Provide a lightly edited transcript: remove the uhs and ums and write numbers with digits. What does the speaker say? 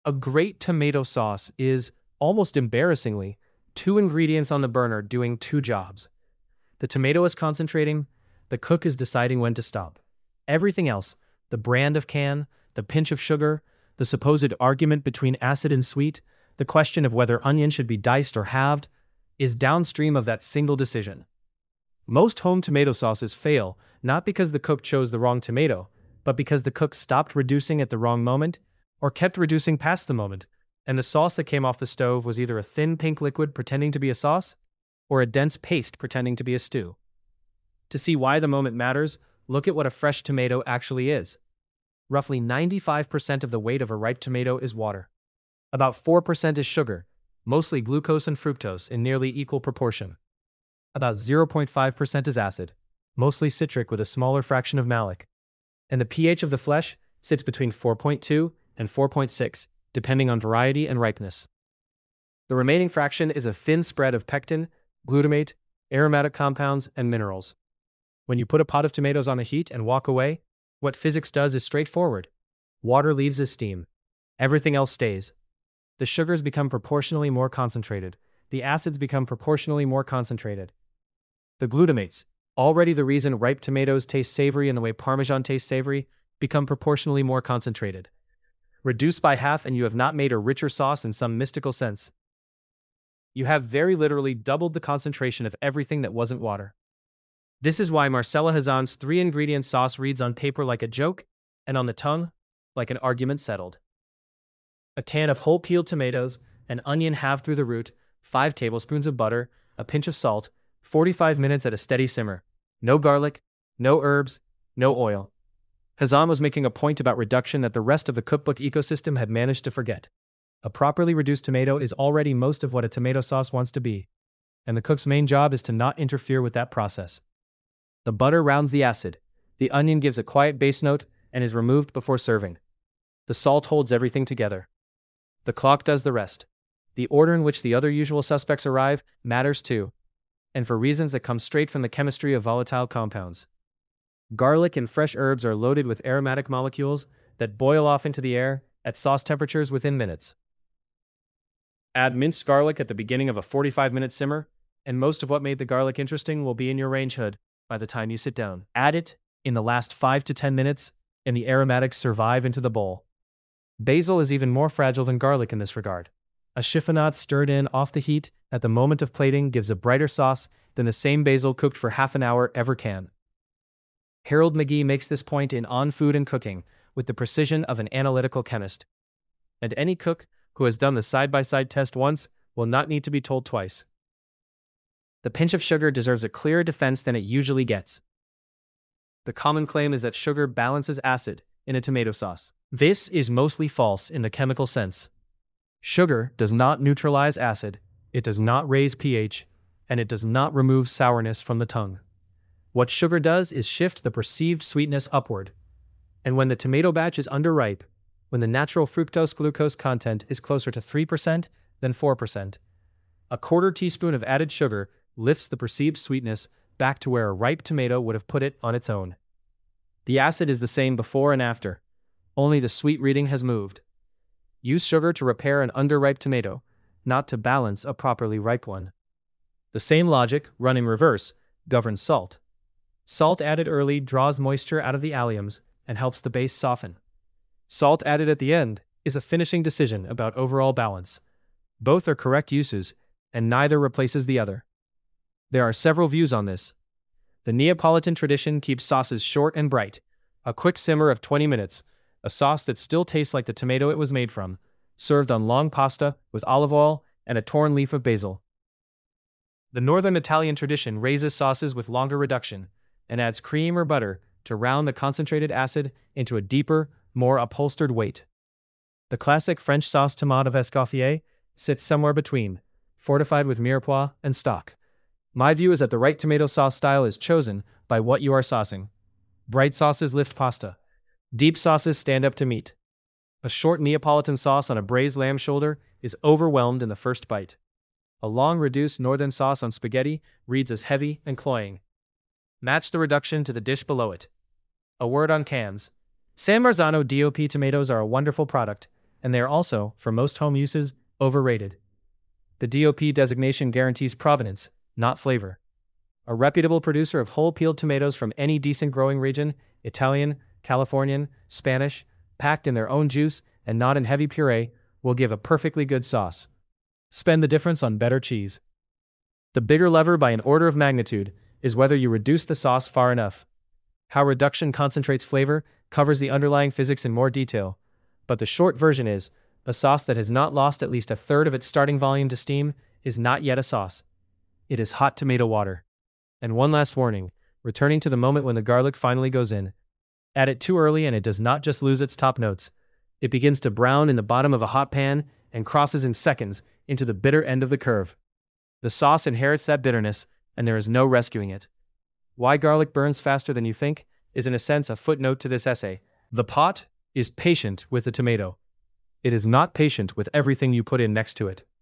A great tomato sauce is, almost embarrassingly, two ingredients on the burner doing two jobs. The tomato is concentrating, the cook is deciding when to stop. Everything else, the brand of can, the pinch of sugar, the supposed argument between acid and sweet, the question of whether onion should be diced or halved, is downstream of that single decision. Most home tomato sauces fail, not because the cook chose the wrong tomato, but because the cook stopped reducing at the wrong moment, or kept reducing past the moment, and the sauce that came off the stove was either a thin pink liquid pretending to be a sauce, or a dense paste pretending to be a stew. To see why the moment matters, look at what a fresh tomato actually is. Roughly 95% of the weight of a ripe tomato is water. About 4% is sugar, mostly glucose and fructose in nearly equal proportion. About 0.5% is acid, mostly citric with a smaller fraction of malic. And the pH of the flesh sits between 4.2 and 4.6, depending on variety and ripeness. The remaining fraction is a thin spread of pectin, glutamate, aromatic compounds, and minerals. When you put a pot of tomatoes on a heat and walk away, what physics does is straightforward. Water leaves as steam. Everything else stays. The sugars become proportionally more concentrated. The acids become proportionally more concentrated. The glutamates, already the reason ripe tomatoes taste savory in the way Parmesan tastes savory, become proportionally more concentrated. Reduce by half and you have not made a richer sauce in some mystical sense. You have very literally doubled the concentration of everything that wasn't water. This is why Marcella Hazan's 3-ingredient sauce reads on paper like a joke, and on the tongue, like an argument settled. A can of whole peeled tomatoes, an onion halved through the root, 5 tablespoons of butter, a pinch of salt, 45 minutes at a steady simmer. No garlic, no herbs, no oil. Hazan was making a point about reduction that the rest of the cookbook ecosystem had managed to forget. A properly reduced tomato is already most of what a tomato sauce wants to be, and the cook's main job is to not interfere with that process. The butter rounds the acid, the onion gives a quiet base note and is removed before serving. The salt holds everything together. The clock does the rest. The order in which the other usual suspects arrive matters too, and for reasons that come straight from the chemistry of volatile compounds. Garlic and fresh herbs are loaded with aromatic molecules that boil off into the air at sauce temperatures within minutes. Add minced garlic at the beginning of a 45-minute simmer, and most of what made the garlic interesting will be in your range hood by the time you sit down. Add it in the last 5 to 10 minutes, and the aromatics survive into the bowl. Basil is even more fragile than garlic in this regard. A chiffonade stirred in off the heat at the moment of plating gives a brighter sauce than the same basil cooked for half an hour ever can. Harold McGee makes this point in On Food and Cooking with the precision of an analytical chemist. And any cook who has done the side-by-side test once will not need to be told twice. The pinch of sugar deserves a clearer defense than it usually gets. The common claim is that sugar balances acid in a tomato sauce. This is mostly false in the chemical sense. Sugar does not neutralize acid, it does not raise pH, and it does not remove sourness from the tongue. What sugar does is shift the perceived sweetness upward. And when the tomato batch is underripe, when the natural fructose-glucose content is closer to 3% than 4%, a quarter teaspoon of added sugar lifts the perceived sweetness back to where a ripe tomato would have put it on its own. The acid is the same before and after, only the sweet reading has moved. Use sugar to repair an underripe tomato, not to balance a properly ripe one. The same logic, run in reverse, governs salt. Salt added early draws moisture out of the alliums and helps the base soften. Salt added at the end is a finishing decision about overall balance. Both are correct uses, and neither replaces the other. There are several views on this. The Neapolitan tradition keeps sauces short and bright. A quick simmer of 20 minutes, a sauce that still tastes like the tomato it was made from, served on long pasta with olive oil and a torn leaf of basil. The Northern Italian tradition raises sauces with longer reduction and adds cream or butter to round the concentrated acid into a deeper, more upholstered weight. The classic French sauce tomate of Escoffier sits somewhere between, fortified with mirepoix and stock. My view is that the right tomato sauce style is chosen by what you are saucing. Bright sauces lift pasta. Deep sauces stand up to meat. A short Neapolitan sauce on a braised lamb shoulder is overwhelmed in the first bite. A long reduced northern sauce on spaghetti reads as heavy and cloying. Match the reduction to the dish below it. A word on cans. San Marzano DOP tomatoes are a wonderful product, and they are also, for most home uses, overrated. The DOP designation guarantees provenance, not flavor. A reputable producer of whole peeled tomatoes from any decent growing region, Italian, Californian, Spanish, packed in their own juice and not in heavy puree, will give a perfectly good sauce. Spend the difference on better cheese. The bigger lever by an order of magnitude is whether you reduce the sauce far enough. How reduction concentrates flavor covers the underlying physics in more detail, but the short version is, a sauce that has not lost at least a third of its starting volume to steam is not yet a sauce. It is hot tomato water. And one last warning, returning to the moment when the garlic finally goes in. Add it too early and it does not just lose its top notes. It begins to brown in the bottom of a hot pan and crosses in seconds into the bitter end of the curve. The sauce inherits that bitterness, and there is no rescuing it. Why garlic burns faster than you think is in a sense a footnote to this essay. The pot is patient with the tomato. It is not patient with everything you put in next to it.